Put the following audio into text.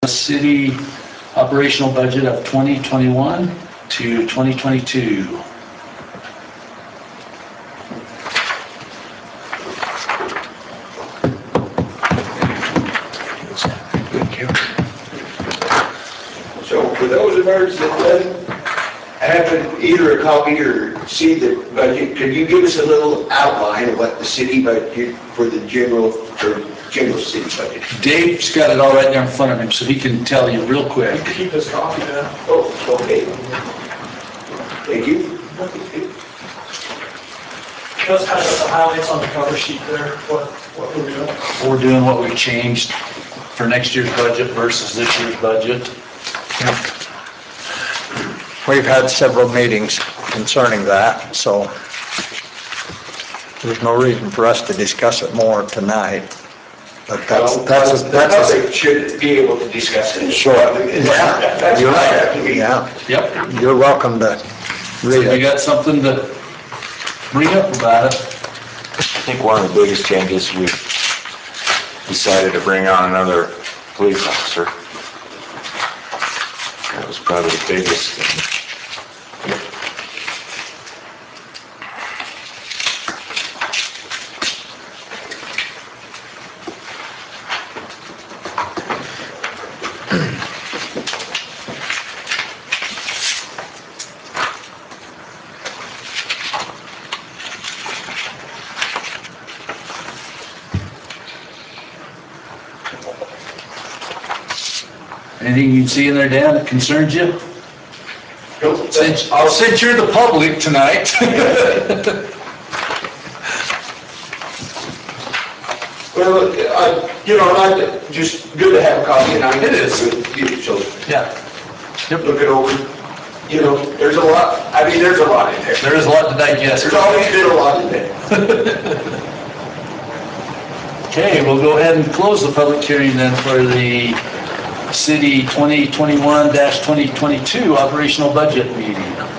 City operational budget of 2021 to 2022. So for those of us that haven't either a copy or see the budget, could you give us a little outline of what the city budget for the general city budget? Dave's got it all right there in front of him, so he can tell you real quick. Keep this copy then. Oh, okay. Thank you. That's kind of the highlights on the cover sheet there, what we're doing. We're doing what we changed for next year's budget versus this year's budget. We've had several meetings concerning that, so there's no reason for us to discuss it more tonight. But that's The public should be able to discuss it. Sure. That's You're what I right. have to be. Yeah, Yep. you're welcome to read You it. got something to bring up about it? I think one of the biggest changes, we've decided to bring on another police officer. That was probably the biggest thing. Anything you see in there, Dan, that concerns you? Nope. Since you're the public tonight. Well, I'd like to, just good to have a copy, and I. It is. So, Yeah. look it over. There's a lot, there's a lot in there. There is a lot to digest. There's always been a lot in there. Okay, we'll go ahead and close the public hearing then for the city 2021-2022 operational budget meeting.